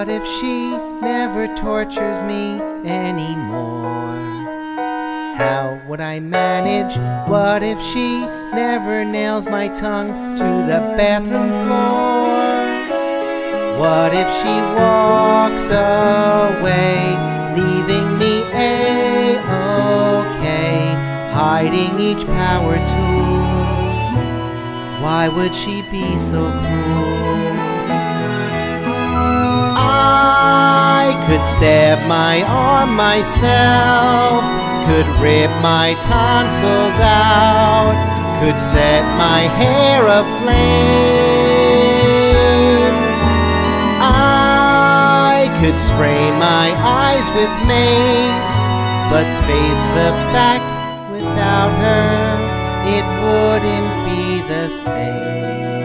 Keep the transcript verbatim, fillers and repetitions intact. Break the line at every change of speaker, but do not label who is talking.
What if she never tortures me anymore? How would I manage? What if she never nails my tongue to the bathroom floor? What if she walks away, leaving me A-okay, hiding each power tool? Why would she be so cruel? I could stab my arm myself, could rip my tonsils out, could set my hair aflame. I could spray my eyes with mace, but face the fact, without her, it wouldn't be the same.